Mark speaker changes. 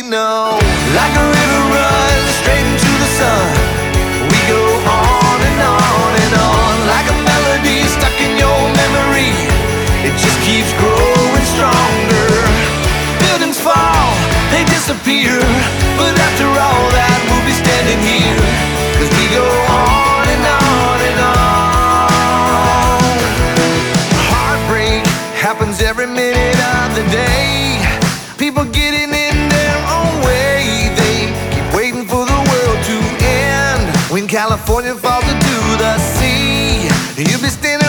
Speaker 1: know. Like a river runs straight into the sun, we go on and on and on. Like a melody stuck in your memory, it just keeps growing stronger. Buildings fall, they disappear, but after all that we'll be standing here, 'cause we go on and on and on. Heartbreak happens every minute of the day. People getting in their own way, they keep waiting for the world to end. When California falls into the sea, you'll be standing